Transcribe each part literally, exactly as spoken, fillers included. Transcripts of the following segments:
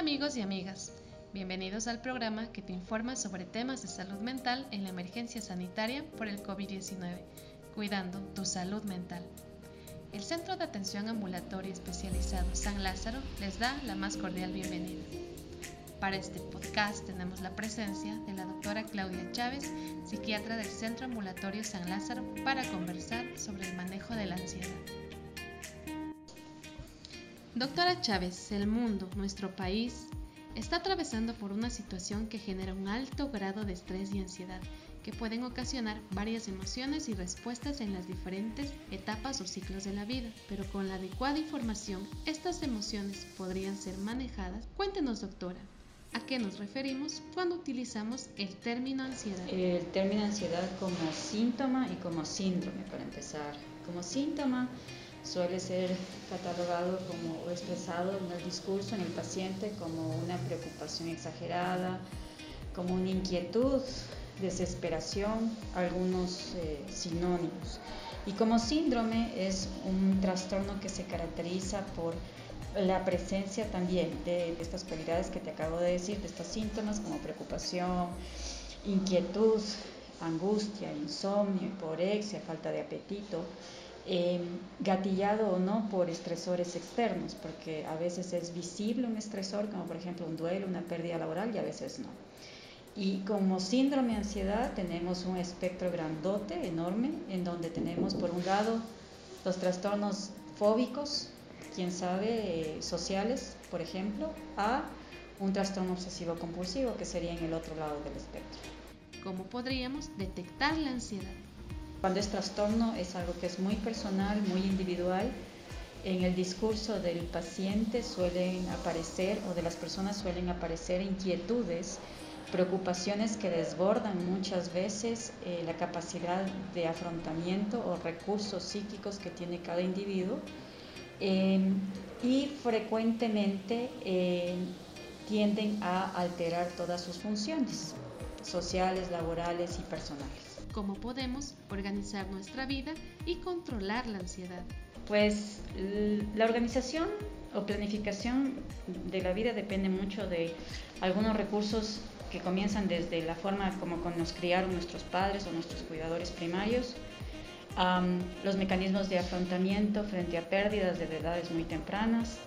amigos y amigas, bienvenidos al programa que te informa sobre temas de salud mental en la emergencia sanitaria por el COVID diecinueve, cuidando tu salud mental. El Centro de Atención Ambulatoria Especializado San Lázaro les da la más cordial bienvenida. Para este podcast tenemos la presencia de la doctora Claudia Chávez, psiquiatra del Centro Ambulatorio San Lázaro, para conversar sobre el manejo de la ansiedad. Doctora Chávez, el mundo, nuestro país, está atravesando por una situación que genera un alto grado de estrés y ansiedad, que pueden ocasionar varias emociones y respuestas en las diferentes etapas o ciclos de la vida, pero con la adecuada información, estas emociones podrían ser manejadas. Cuéntenos, doctora, ¿a qué nos referimos cuando utilizamos el término ansiedad? El término ansiedad como síntoma y como síndrome, para empezar. Como síntoma suele ser catalogado como o expresado en el discurso en el paciente como una preocupación exagerada, como una inquietud, desesperación, algunos eh, sinónimos. Y como síndrome es un trastorno que se caracteriza por la presencia también de, de estas cualidades que te acabo de decir, de estos síntomas como preocupación, inquietud, angustia, insomnio, hiporexia, falta de apetito, eh, gatillado o no por estresores externos, porque a veces es visible un estresor, como por ejemplo un duelo, una pérdida laboral, y a veces no. Y como síndrome de ansiedad tenemos un espectro grandote, enorme, en donde tenemos por un lado los trastornos fóbicos, quién sabe, eh, sociales, por ejemplo, a un trastorno obsesivo compulsivo, que sería en el otro lado del espectro. ¿Cómo podríamos detectar la ansiedad? Cuando es trastorno es algo que es muy personal, muy individual. En el discurso del paciente suelen aparecer, o de las personas suelen aparecer, inquietudes, preocupaciones que desbordan muchas veces eh, la capacidad de afrontamiento o recursos psíquicos que tiene cada individuo. Eh, y frecuentemente eh, tienden a alterar todas sus funciones sociales, laborales y personales. ¿Cómo podemos organizar nuestra vida y controlar la ansiedad? Pues la organización o planificación de la vida depende mucho de algunos recursos que comienzan desde la forma como nos criaron nuestros padres o nuestros cuidadores primarios, Um, los mecanismos de afrontamiento frente a pérdidas de edades muy tempranas,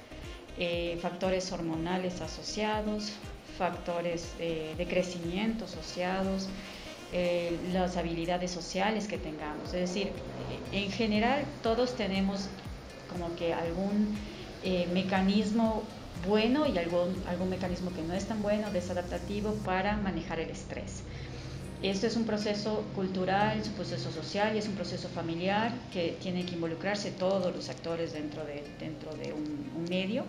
eh, factores hormonales asociados, factores eh, de crecimiento asociados, eh, las habilidades sociales que tengamos. Es decir, en general todos tenemos como que algún eh, mecanismo bueno y algún, algún mecanismo que no es tan bueno, desadaptativo, para manejar el estrés. Esto es un proceso cultural, es un proceso social y es un proceso familiar que tiene que involucrarse todos los actores dentro de, dentro de un, un medio.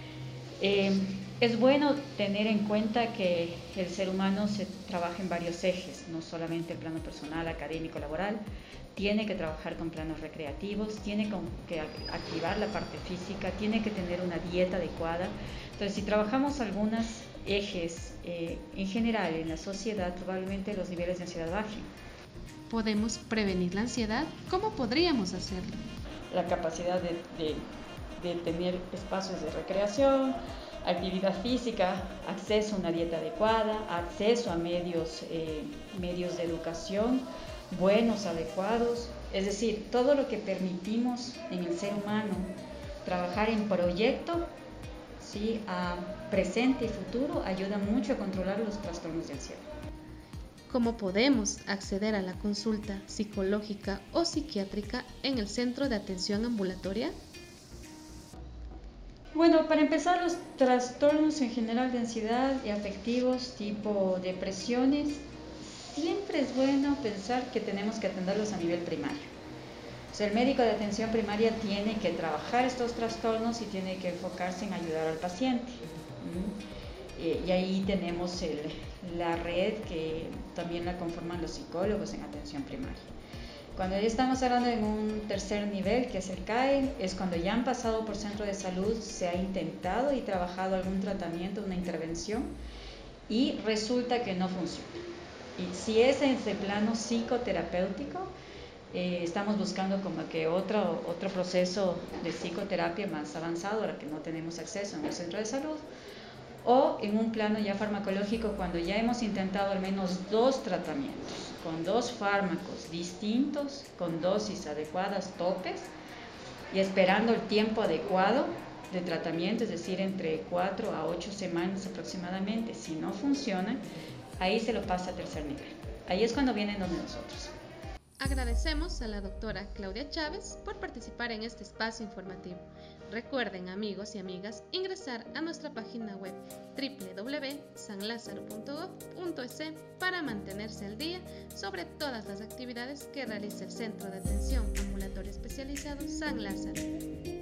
Eh, es bueno tener en cuenta que el ser humano se trabaja en varios ejes, no solamente el plano personal, académico, laboral, tiene que trabajar con planos recreativos, tiene que activar la parte física, tiene que tener una dieta adecuada. Entonces, si trabajamos algunos ejes eh, en general en la sociedad, probablemente los niveles de ansiedad bajen. ¿Podemos prevenir la ansiedad? ¿Cómo podríamos hacerlo? La capacidad de, de, de tener espacios de recreación, actividad física, acceso a una dieta adecuada, acceso a medios, eh, medios de educación buenos, adecuados, es decir, todo lo que permitimos en el ser humano trabajar en proyecto, ¿sí?, a presente y futuro, ayuda mucho a controlar los trastornos de ansiedad. ¿Cómo podemos acceder a la consulta psicológica o psiquiátrica en el Centro de Atención Ambulatoria? Bueno, para empezar, los trastornos en general de ansiedad y afectivos tipo depresiones, siempre es bueno pensar que tenemos que atenderlos a nivel primario. O sea, el médico de atención primaria tiene que trabajar estos trastornos y tiene que enfocarse en ayudar al paciente. ¿Mm? Y ahí tenemos el, la red que también la conforman los psicólogos en atención primaria. Cuando ya estamos hablando en un tercer nivel, que es el C A E, es cuando ya han pasado por centro de salud, se ha intentado y trabajado algún tratamiento, una intervención, y resulta que no funciona. Y si es en ese plano psicoterapéutico, eh, estamos buscando como que otro, otro proceso de psicoterapia más avanzado, ahora que no tenemos acceso en el centro de salud, o en un plano ya farmacológico cuando ya hemos intentado al menos dos tratamientos con dos fármacos distintos, con dosis adecuadas, topes, y esperando el tiempo adecuado de tratamiento, es decir, entre cuatro a ocho semanas aproximadamente. Si no funciona, ahí se lo pasa a tercer nivel. Ahí es cuando vienen donde nosotros. Agradecemos a la doctora Claudia Chávez por participar en este espacio informativo. Recuerden, amigos y amigas, ingresar a nuestra página web doble u doble u doble u punto san lázaro punto gob punto es para mantenerse al día sobre todas las actividades que realiza el Centro de Atención Ambulatorio Especializado San Lázaro.